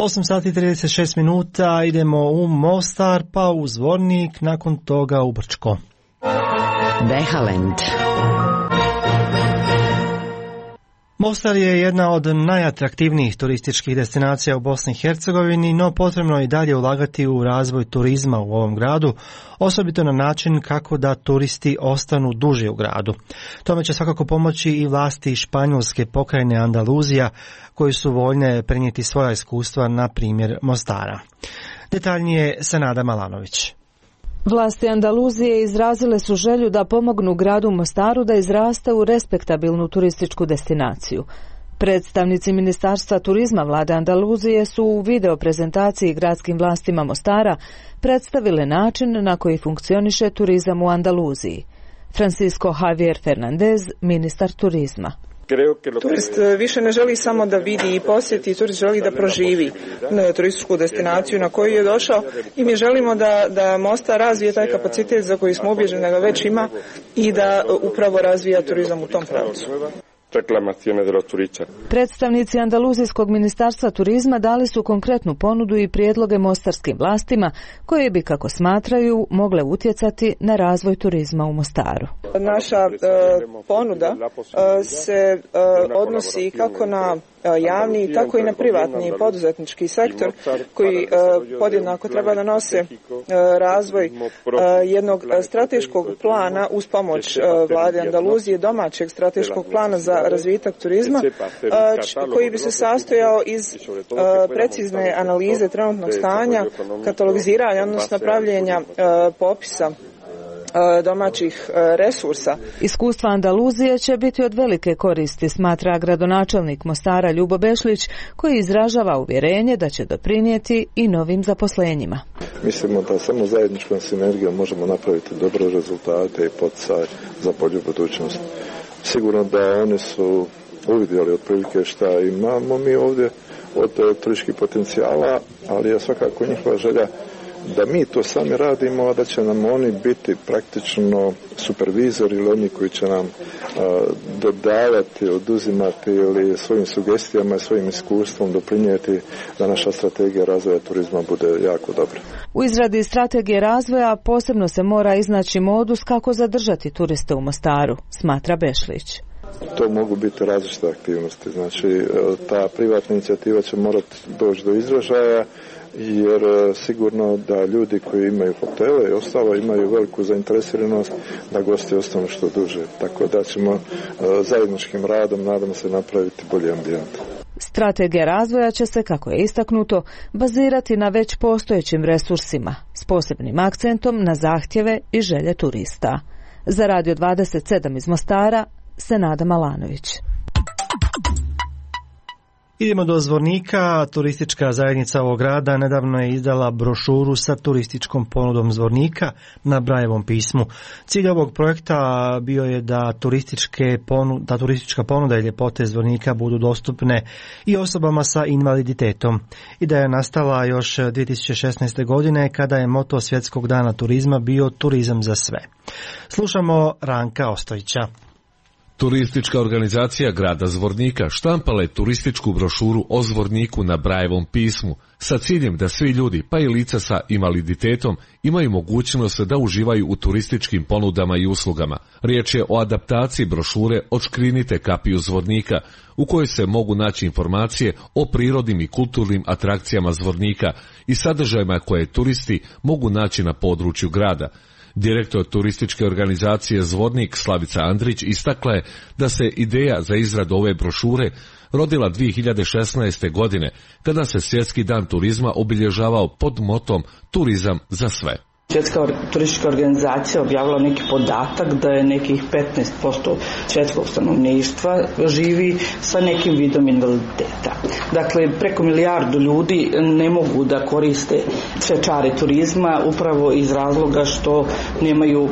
osam sati i trideset šest minuta, idemo u Mostar, pa u Zvornik, nakon toga u Brčko. Dehalend. Mostar je jedna od najatraktivnijih turističkih destinacija u Bosni i Hercegovini, no potrebno je i dalje ulagati u razvoj turizma u ovom gradu, osobito na način kako da turisti ostanu duže u gradu. Tome će svakako pomoći i vlasti španjolske pokrajine Andaluzija, koji su voljne prenijeti svoja iskustva na primjer Mostara. Detaljnije Senada Malanović. Vlasti Andaluzije izrazile su želju da pomognu gradu Mostaru da izraste u respektabilnu turističku destinaciju. Predstavnici Ministarstva turizma vlade Andaluzije su u video prezentaciji gradskim vlastima Mostara predstavile način na koji funkcioniše turizam u Andaluziji. Francisco Javier Fernandez, ministar turizma. Turist više ne želi samo da vidi i posjeti, turist želi da proživi turističku destinaciju na koju je došao i mi želimo da, da Mostar razvije taj kapacitet za koji smo ubjeđeni da ga već ima i da upravo razvija turizam u tom pravcu. Predstavnici Andaluzijskog ministarstva turizma dali su konkretnu ponudu i prijedloge mostarskim vlastima koje bi, kako smatraju, mogle utjecati na razvoj turizma u Mostaru. Naša e, ponuda e, se e, odnosi kako na javni, tako i na privatni poduzetnički sektor koji e, podjednako treba da nose e, razvoj e, jednog strateškog plana uz pomoć e, vlade Andaluzije, domaćeg strateškog plana za razvitak turizma e, koji bi se sastojao iz e, precizne analize trenutnog stanja, katalogiziranja, odnosno pravljenja e, popisa domaćih resursa. Iskustva Andaluzije će biti od velike koristi, smatra gradonačelnik Mostara Ljubo Bešlić, koji izražava uvjerenje da će doprinijeti i novim zaposlenjima. Mislimo da samo zajedničkom sinergijom možemo napraviti dobre rezultate i poticaj za bolju budućnost. Sigurno da oni su uvidjeli otprilike šta imamo mi ovdje od turističkih potencijala, ali je svakako njihova želja da mi to sami radimo, a da će nam oni biti praktično supervizori ili oni koji će nam a, dodavati, oduzimati ili svojim sugestijama i svojim iskustvom doprinijeti da naša strategija razvoja turizma bude jako dobra. U izradi strategije razvoja posebno se mora iznaći modus kako zadržati turiste u Mostaru, smatra Bešlić. To mogu biti različite aktivnosti, znači ta privatna inicijativa će morati doći do izražaja, jer sigurno da ljudi koji imaju hotele i ostalo imaju veliku zainteresiranost da gosti ostanu što duže. Tako da ćemo zajedničkim radom, nadam se, napraviti bolji ambijent. Strategija razvoja će se, kako je istaknuto, bazirati na već postojećim resursima, s posebnim akcentom na zahtjeve i želje turista. Za Radio dvadeset sedam iz Mostara, Senada Malanović. Idemo do Zvornika. Turistička zajednica ovog grada nedavno je izdala brošuru sa turističkom ponudom Zvornika na Brajevom pismu. Cilj ovog projekta bio je da, turističke ponu, da turistička ponuda i ljepote Zvornika budu dostupne i osobama sa invaliditetom. Ideja je nastala još dvije tisuće šesnaeste. godine kada je moto Svjetskog dana turizma bio Turizam za sve. Slušamo Ranka Ostojića. Turistička organizacija grada Zvornika štampala je turističku brošuru o Zvorniku na Brajevom pismu sa ciljem da svi ljudi, pa i lica sa invaliditetom, imaju mogućnost da uživaju u turističkim ponudama i uslugama. Riječ je o adaptaciji brošure Odškrinite kapiju Zvornika, u kojoj se mogu naći informacije o prirodnim i kulturnim atrakcijama Zvornika i sadržajima koje turisti mogu naći na području grada. Direktor turističke organizacije Zvornik Slavica Andrić istakla je da se ideja za izradu ove brošure rodila dvije hiljade šesnaeste. godine, kada se Svjetski dan turizma obilježavao pod motom Turizam za sve. Svjetska turistička organizacija objavila neki podatak da je nekih petnaest posto svjetskog stanovništva živi sa nekim vidom invaliditeta. Dakle, preko milijardu ljudi ne mogu da koriste sve čare turizma upravo iz razloga što nemaju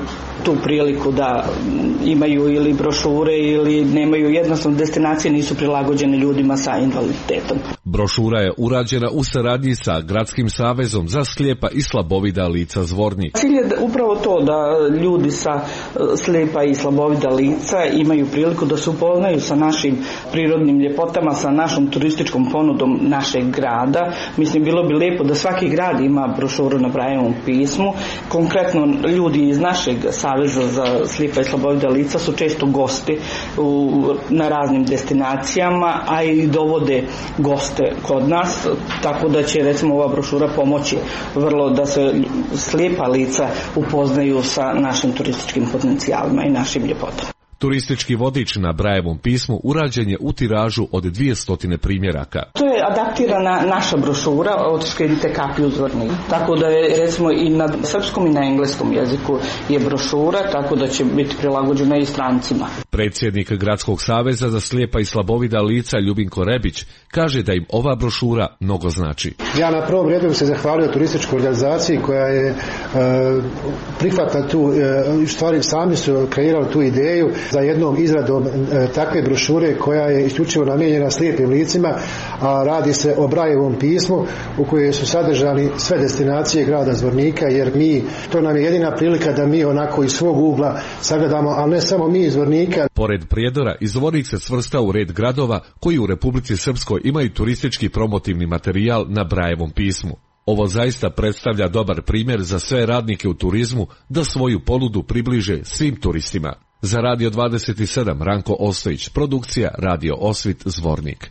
tu priliku da imaju ili brošure ili nemaju, jednostavno destinacije nisu prilagođene ljudima sa invaliditetom. Brošura je urađena u saradnji sa Gradskim savezom za slijepa i slabovida lica Zvornik. Cilj je upravo to da ljudi sa slijepa i slabovida lica imaju priliku da se upoznaju sa našim prirodnim ljepotama, sa našom turističkom ponudom našeg grada. Mislim, bilo bi lijepo da svaki grad ima brošuru na Brailleovom pismu. Konkretno ljudi iz našeg saveza za slijepa i slabovida lica su često gosti u, na raznim destinacijama, a i dovode goste kod nas, tako da će recimo ova brošura pomoći vrlo da se slijepa lica upoznaju sa našim turističkim potencijalima i našim ljepotama. Turistički vodič na Brailleovom pismu urađen je u tiražu od dvjesto primjeraka. To je adaptirana naša brošura od Skrenite kapi u Zvornik. Tako da je recimo i na srpskom i na engleskom jeziku je brošura, tako da će biti prilagođena i strancima. Predsjednik Gradskog saveza za slijepa i slabovida lica Ljubinko Rebić kaže da im ova brošura mnogo znači. Ja na prvom redu bi se zahvalio turističkoj organizaciji koja je e, prihvatila tu, e, stvari sami su kreirali tu ideju za jednom izradom e, takve brošure koja je isključivo namijenjena slijepim licima, a radi se o Brailleovom pismu u kojoj su sadržani sve destinacije grada Zvornika, jer mi, to nam je jedina prilika da mi onako iz svog ugla sagledamo, ali ne samo mi iz Zvornika. Pored Prijedora, i Zvornik se svrsta u red gradova koji u Republici Srpskoj imaju turistički promotivni materijal na Brailleovom pismu. Ovo zaista predstavlja dobar primjer za sve radnike u turizmu da svoju ponudu približe svim turistima. Za Radio dvadeset sedam Ranko Ostojić, produkcija Radio Osvit Zvornik.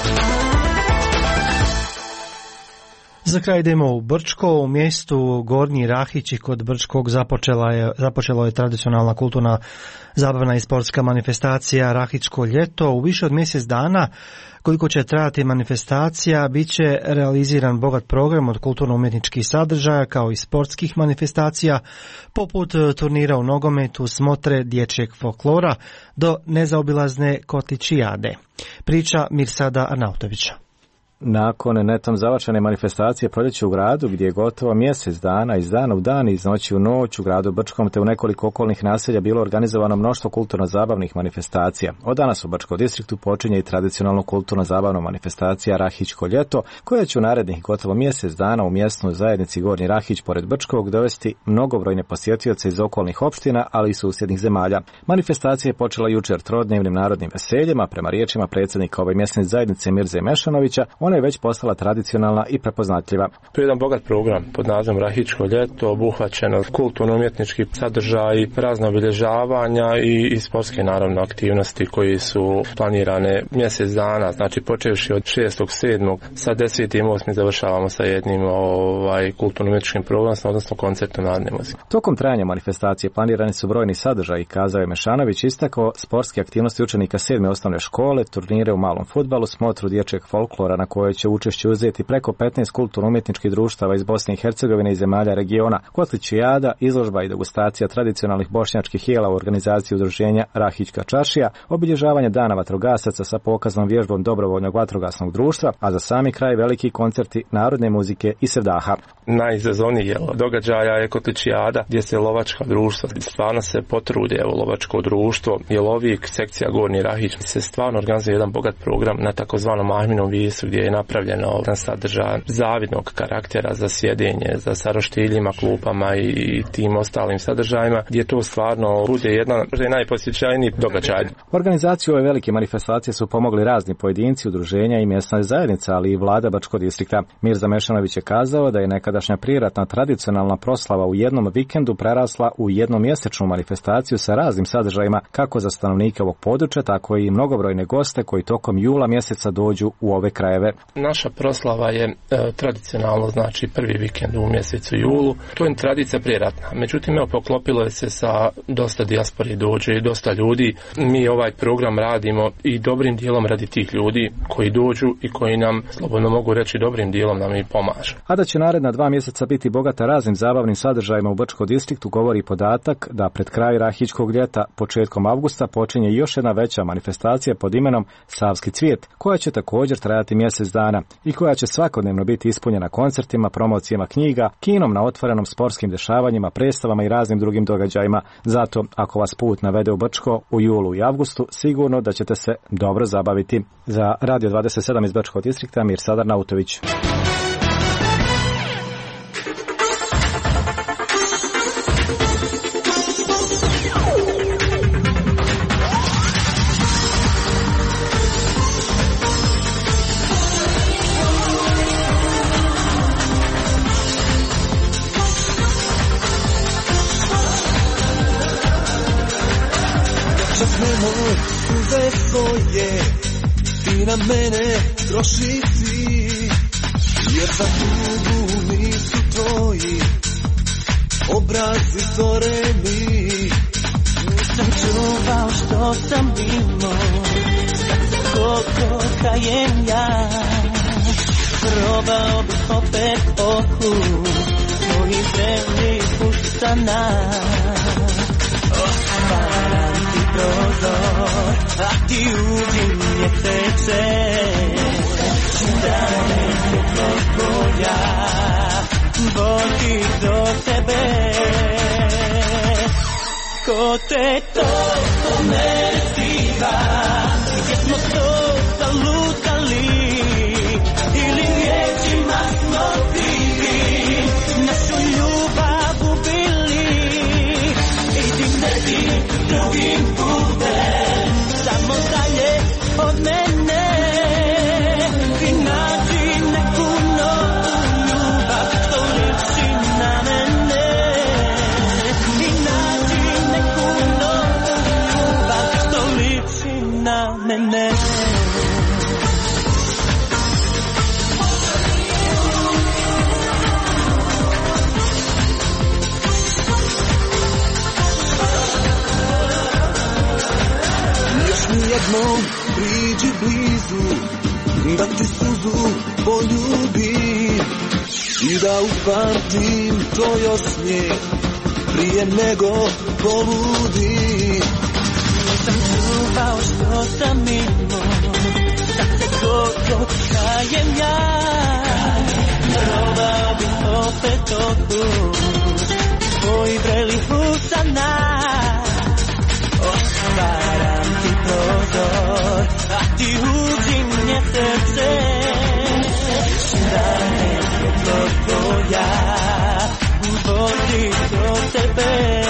Za kraj idemo u Brčko, u mjestu Gornji Rahići kod Brčkog započela je, započelo je tradicionalna kulturna zabavna i sportska manifestacija Rahićko ljeto. U više od mjesec dana koliko će trajati manifestacija, bit će realiziran bogat program od kulturno-umjetničkih sadržaja kao i sportskih manifestacija, poput turnira u nogometu, smotre dječjeg folklora do nezaobilazne kotličijade. Priča Mirsada Arnautovića. Nakon netom završene manifestacije Proljeće u gradu, gdje je gotovo mjesec dana iz dana u dan i iz noći u noć u gradu Brčkom te u nekoliko okolnih naselja bilo organizovano mnoštvo kulturno-zabavnih manifestacija. Od danas u Brčkom distriktu počinje i tradicionalno kulturno-zabavna manifestacija Rahićko ljeto, koja će u narednih gotovo mjesec dana u mjesnoj zajednici Gornji Rahić pored Brčkog dovesti mnogobrojne posjetioce iz okolnih opština, ali i susjednih zemalja. Manifestacija je počela jučer trodnevnim narodnim veseljima, prema riječima predsjednika ove mjesne zajednice Mirze Mešanovića. Ona je već postala tradicionalna i prepoznatljiva. To je jedan bogat program pod nazivom Rahićko ljeto, obuhvaćeno kulturno-umjetnički sadržaj, razna obilježavanja i, i sportske naravno aktivnosti koji su planirane mjesec dana, znači počevši od šestog sedmog sa desetim osmim završavamo sa jednim ovaj, kulturno-umjetničkim programom, odnosno koncertom narodne muzike. Tokom trajanja manifestacije planirani su brojni sadržaji, kazao je Mešanović, istakao sportske aktivnosti učenika sedme osnovne škole, turnire u malom fudbalu, smotru dječjeg folklora na koje će učešće uzeti preko petnaest kulturno-umjetničkih društava iz Bosne i Hercegovine i zemalja regiona, kotličijada, izložba i degustacija tradicionalnih bošnjačkih jela u organizaciji udruženja Rahićka čaršija, obilježavanje dana vatrogasaca sa pokaznom vježbom dobrovoljnog vatrogasnog društva, a za sami kraj veliki koncerti narodne muzike i sevdaha. Najizazovniji događaja je kotličijada, gdje se lovačka društva stvarno se potrude, evo lovačko društvo, Jelovik, sekcija Gornji Rahić, se stvarno organizuje jedan bogat program na takozvanom Ahminom visu, gdje je napravljeno na sadržaj zavidnog karaktera za sjedenje, za saroštiljima, klupama i tim ostalim sadržajima, gdje to stvarno bude jedan najposjećajniji događaj. Organizaciju ove velike manifestacije su pomogli razni pojedinci, udruženja i mjesna zajednica, ali i vlada Brčkog distrikta. Mirza Mešanović je kazao da je nekadašnja priratna tradicionalna proslava u jednom vikendu prerasla u jednomjesečnu manifestaciju sa raznim sadržajima kako za stanovnike ovog područja, tako i mnogobrojne goste koji tokom jula mjeseca dođu u ove krajeve. Naša proslava je e, tradicionalno, znači prvi vikend u mjesecu julu. To je tradicija prijeratna. Međutim, evo, poklopilo je se sa dosta dijaspori dođe i dosta ljudi. Mi ovaj program radimo i dobrim dijelom radi tih ljudi koji dođu i koji nam, slobodno mogu reći, dobrim dijelom nam i pomažu. A da će naredna dva mjeseca biti bogata raznim zabavnim sadržajima u Brčkom distriktu govori podatak da pred kraj Rahićkog ljeta, početkom avgusta, počinje još jedna veća manifestacija pod imenom Savski cvijet, koja će također trajati mjesec mjesec dana i koja će svakodnevno biti ispunjena koncertima, promocijama knjiga, kinom na otvorenom, sportskim dešavanjima, predstavama i raznim drugim događajima. Zato, ako vas put navede u Brčko u julu i avgustu, sigurno da ćete se dobro zabaviti. Za Radio dvadeset sedam iz Brčkog distrikta, Mirsadar Nautović. Sve svoje ti na mene troši si, jer za tugu nisu tvoji obrazi stvoreni. Nisam čuvao što sam imao, koliko kajem ja, probao bih opet oku tvojih zemljih ustana. Otvaram ti prozor, a ti uđi mjesece, da me svjetlo tvoja vodi do tebe. Ko te to od mene stiva, gdje smo to zalutali, ili riječima smo krivi, našu ljubav ubili. Idi neki drugim putem, samo dalje od mene, i nađi neku novu ljubav što liči na mene. I nađi neku novu ljubav što liči na mene. Jednom priđi blizu, da ti suzu poljubim i da upamtim tvoj osmijeh prije nego poludim. Nisam čuvao što sam imao, sad se koliko kajem ja, probao bih opet okus tvojih vrelih usana. Otvaram ti prozor, a ti uđi mjesece, da me svjetlo tvoja vodi do tebe.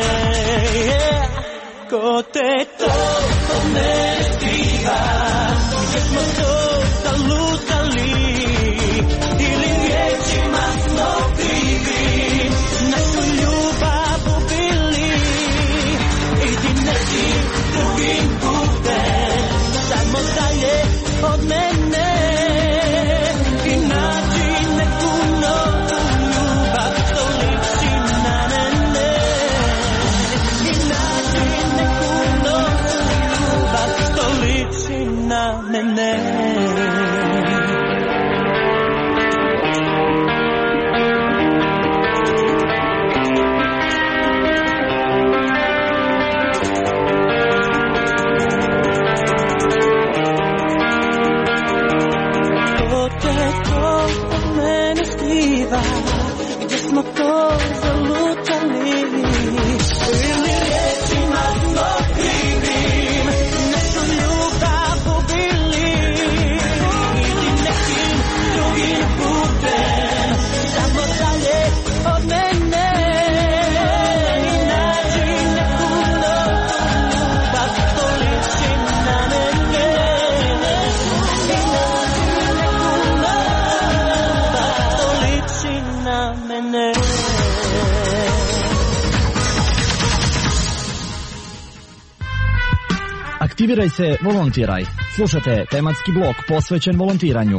Ko te to od mene skriva, gdje smo to zalutali, ili riječima smo krivi, našu ljubav ubili. Idi nekim drugim putem, samo dalje od mene, i nađi neku novu ljubav što liči na mene. I nađi neku novu ljubav što liči na mene. Gdje smo to zalutali, ili riječima smo krivi, našu ljubav ubili. Idi nekim drugim putem, samo dalje od mene, i nađi neku novu ljubav što liči na mene. I nađi neku novu ljubav što liči na mene. Aktiviraj se, volontiraj. Slušate tematski blok posvećen volontiranju.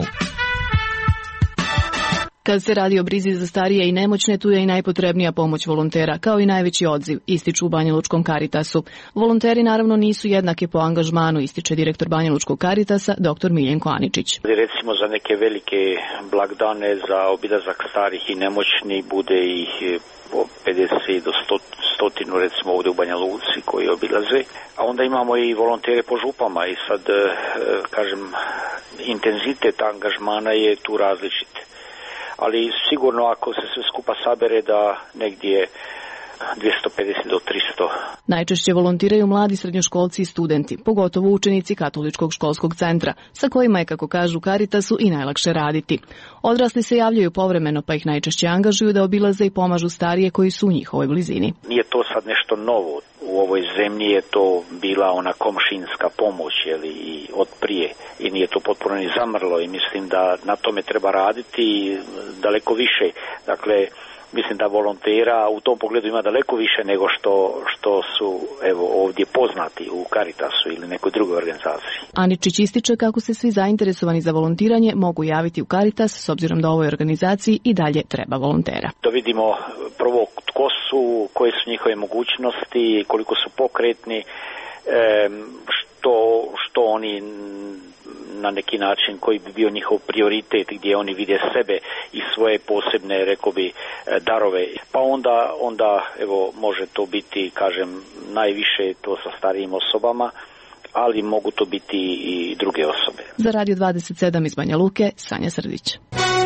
Kad se radi o brizi za starije i nemoćne, tu je i najpotrebnija pomoć volontera, kao i najveći odziv, ističu u Banjalučkom Karitasu. Volonteri naravno nisu jednake po angažmanu, ističe direktor Banjalučkog Karitasa, doktor Miljenko Aničić. Recimo za neke velike blagdane, za obilazak starih i nemoćnih, bude ih po pedeset do sto recimo ovdje u Banja Luci koji obilaze, a onda imamo i volontere po župama i sad kažem intenzitet angažmana je tu različit. Ali sigurno ako se sve skupa sabere da negdje dvjesto pedeset do tristo. Najčešće volontiraju mladi srednjoškolci i studenti, pogotovo učenici Katoličkog školskog centra, sa kojima je, kako kažu Caritasu, i najlakše raditi. Odrasli se javljaju povremeno, pa ih najčešće angažuju da obilaze i pomažu starije koji su u njihovoj blizini. Nije to sad nešto novo. U ovoj zemlji je to bila ona komšinska pomoć, jeli, i od prije, i nije to potpuno ni zamrlo, i mislim da na tome treba raditi daleko više. Dakle, mislim da volontera u tom pogledu ima daleko više nego što, što su evo ovdje poznati u Caritasu ili nekoj drugoj organizaciji. Aničić ističe kako se svi zainteresovani za volontiranje mogu javiti u Caritas, s obzirom da ovoj organizaciji i dalje treba volontera. Da vidimo prvo tko su, koje su njihove mogućnosti, koliko su pokretni, što, što oni na neki način, koji bi bio njihov prioritet, gdje oni vide sebe i svoje posebne, rekao bi, darove. Pa onda, onda evo, može to biti, kažem, najviše to sa starijim osobama, ali mogu to biti i druge osobe. Za Radio dvadeset sedam iz Banja Luke, Sanja Srdić.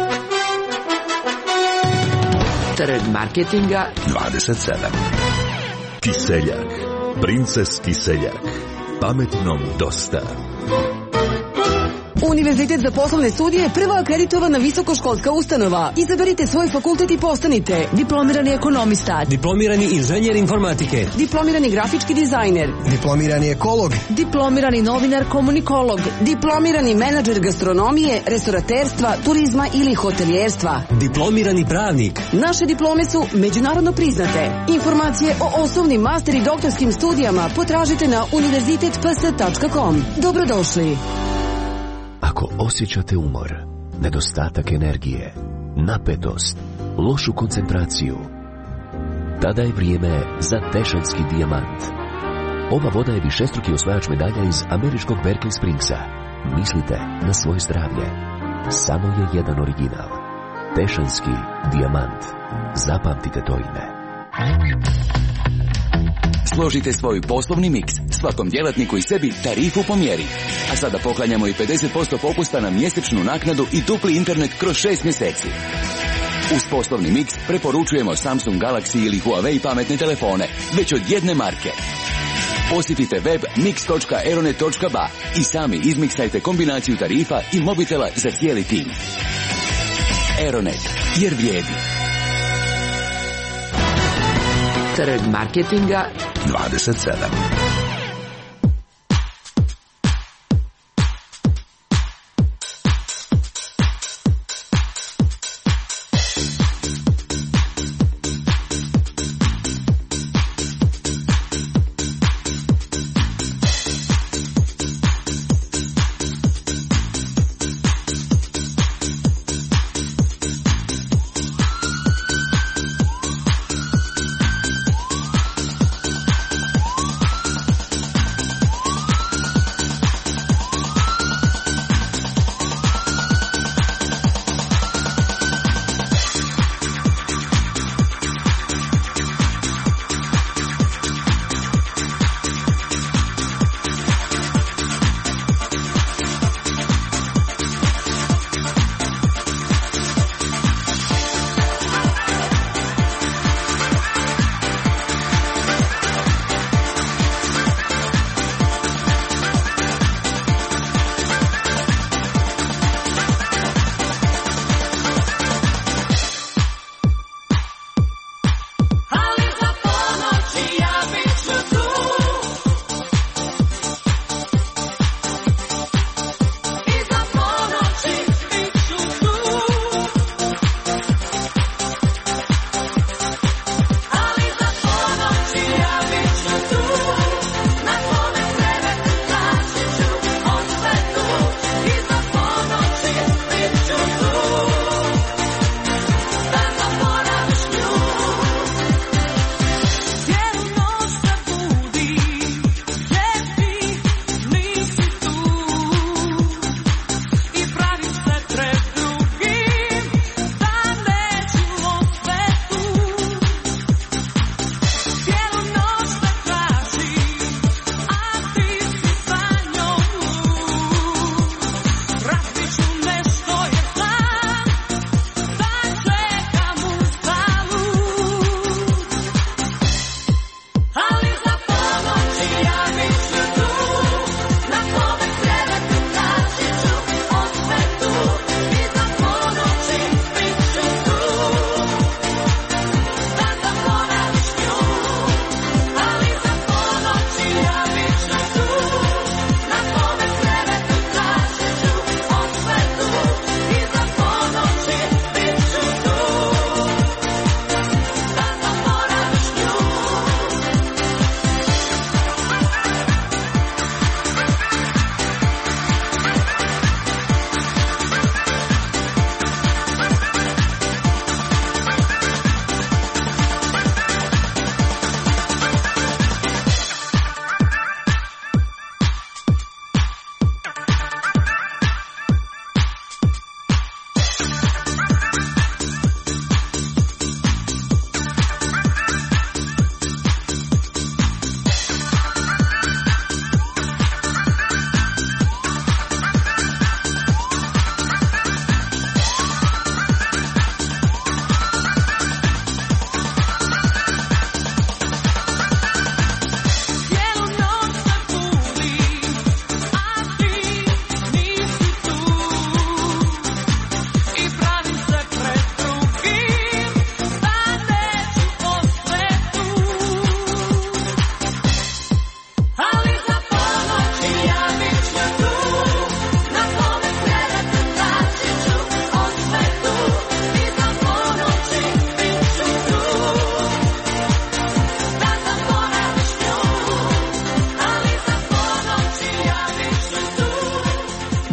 Trg marketinga dvadeset sedam. Kiseljak. Princes Kiseljak. Pametnom dosta. Univerzitet za poslovne studije je prva akreditovana visokoškolska ustanova. Izaberite svoj fakultet i postanite diplomirani ekonomista, diplomirani inženjer informatike, diplomirani grafički dizajner, diplomirani ekolog, diplomirani novinar komunikolog, diplomirani menadžer gastronomije, restoraterstva, turizma ili hotelijerstva, diplomirani pravnik. Naše diplome su međunarodno priznate. Informacije o osnovnim, master i doktorskim studijama potražite na univerzitet p s tačka com. Dobrodošli. Ako osjećate umor, nedostatak energije, napetost, lošu koncentraciju, tada je vrijeme za Tešanski dijamant. Ova voda je višestruki osvajač medalja iz američkog Berkeley Springsa. Mislite na svoje zdravlje. Samo je jedan original. Tešanski dijamant. Zapamtite to ime. Složite svoj poslovni miks, svakom djelatniku i sebi tarifu po mjeri. A sada poklanjamo i pedeset posto popusta na mjesečnu naknadu i dupli internet kroz šest mjeseci. Uz poslovni miks preporučujemo Samsung Galaxy ili Huawei pametne telefone, već od jedne marke. Posjetite web mix točka aeronet točka ba i sami izmiksajte kombinaciju tarifa i mobitela za cijeli tim. Aeronet, jer vrijedi. Trg marketinga dvadeset sedam.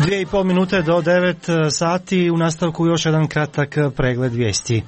Dvije i pol minute do devet sati, u nastavku još jedan kratak pregled vijesti.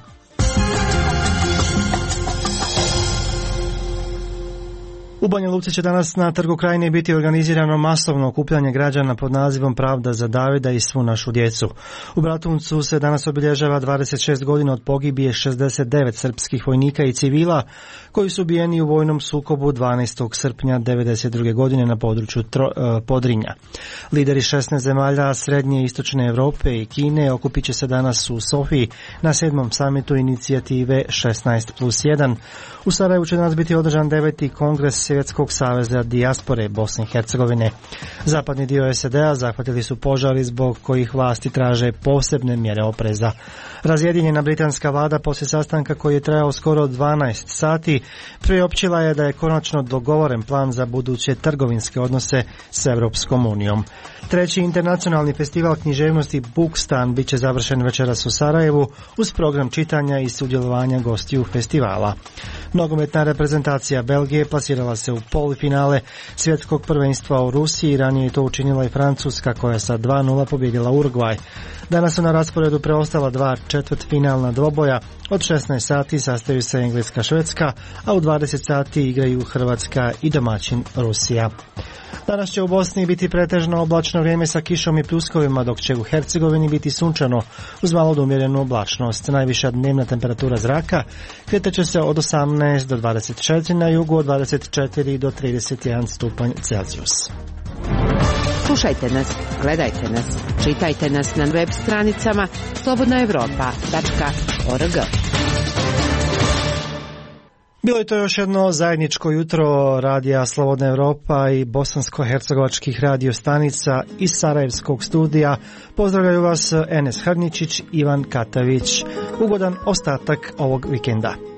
U Banja Luci će danas na Trgu Krajine biti organizirano masovno okupljanje građana pod nazivom Pravda za Davida i svu našu djecu. U Bratuncu se danas obilježava dvadeset šest godina od pogibije šezdeset devet srpskih vojnika i civila koji su ubijeni u vojnom sukobu dvanaestog srpnja devedeset druge godine na području Tro, eh, Podrinja. Lideri šesnaest zemalja Srednje i Istočne Europe i Kine okupit će se danas u Sofiji na sedmom samitu inicijative šesnaest plus jedan. U Sarajevu će danas biti održan deveti kongres Svjetskog saveza dijaspore Bosne i Hercegovine. Zapadni dio es de a zahvatili su požari zbog kojih vlasti traže posebne mjere opreza. Razjedinjena britanska vlada poslije sastanka koji je trajao skoro dvanaest sati priopćila je da je konačno dogovoren plan za buduće trgovinske odnose s Europskom unijom. Treći internacionalni festival književnosti Bukstan bit će završen večeras u Sarajevu uz program čitanja i sudjelovanja gostiju festivala. Nogometna reprezentacija Belgije plasirala se u polufinale svjetskog prvenstva u Rusiji, ranije je to učinila i Francuska koja je sa dva nula pobijedila Urugvaj. Danas su na rasporedu preostala dva četvrtfinalna dvoboja, od šesnaest sati sastaju se Engleska-Švedska, a u dvadeset sati igraju Hrvatska i domaćin Rusija. Danas će u Bosni biti pretežno oblačno vrijeme sa kišom i pljuskovima, dok će u Hercegovini biti sunčano uz malo umjerenu oblačnost. Najviša dnevna temperatura zraka kretat će se od osamnaest do dvadeset četiri na jugu, od dvadeset četiri do trideset jedan stupanj Celzijus. Slušajte nas, gledajte nas, čitajte nas na web stranicama slobodna evropa tačka org. Bilo je to još jedno zajedničko jutro radija Slobodna Evropa i bosansko-hercegovačkih radio stanica iz Sarajevskog studija. Pozdravljaju vas Enes Hrničić, Ivan Katavić. Ugodan ostatak ovog vikenda.